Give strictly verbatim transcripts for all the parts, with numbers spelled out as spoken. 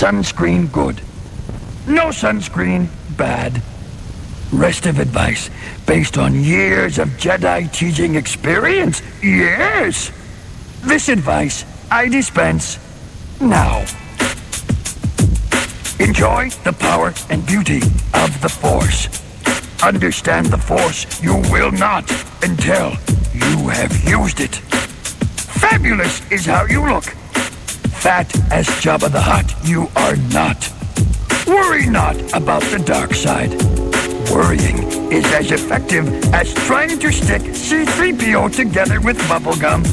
Sunscreen, good. No sunscreen, bad. Rest of advice based on years of Jedi teaching experience, yes. This advice I dispense now. Enjoy the power and beauty of the Force. Understand the Force you will not until you have used it. Fabulous is how you look. Fat as Jabba the Hutt you are not. Worry not about the dark side. Worrying is as effective as trying to stick C three P O together with bubblegum.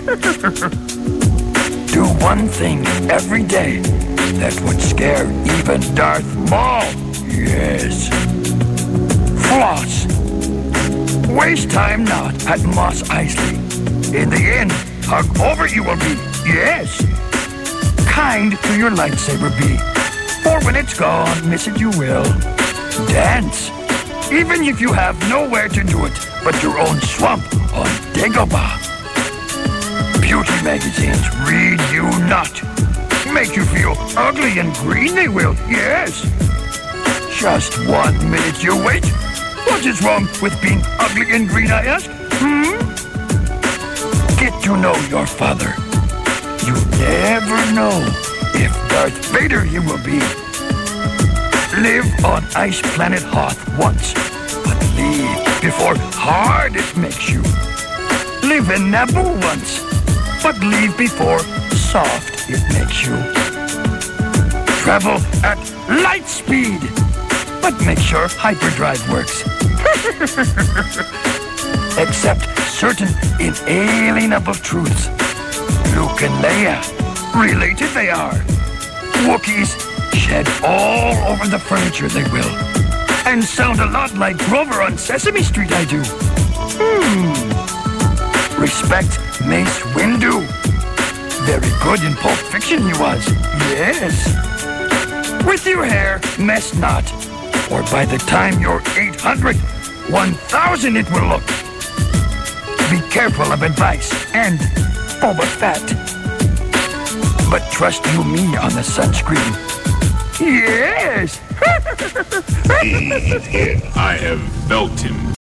Do one thing every day that would scare even Darth Maul. Yes. Floss. Waste time not at Mos Eisley. In the end, hug over you will be. Yes. Kind to your lightsaber be. For when it's gone, miss it you will. Dance. Even if you have nowhere to do it but your own swamp on Dagobah. Beauty magazines read you not. Make you feel ugly and green they will, yes. Just one minute you wait. What is wrong with being ugly and green, I ask? Hmm? Get to know your father. You never know if Darth Vader he will be. Live on Ice Planet Hoth once, but leave before hard it makes you. Live in Naboo once, but leave before soft it makes you. Travel at light speed, but make sure hyperdrive works. Accept certain inalienable truths. Luke and Leia, related they are. Wookiees shed all over the furniture they will. And sound a lot like Grover on Sesame Street, I do. Hmm. Respect Mace Windu. Very good in Pulp Fiction he was. Yes. With your hair, mess not. Or by the time you're eight hundred, one thousand it will look. Be careful of advice and Boba Fett. But trust you me on the sunscreen. Yes! I have felt him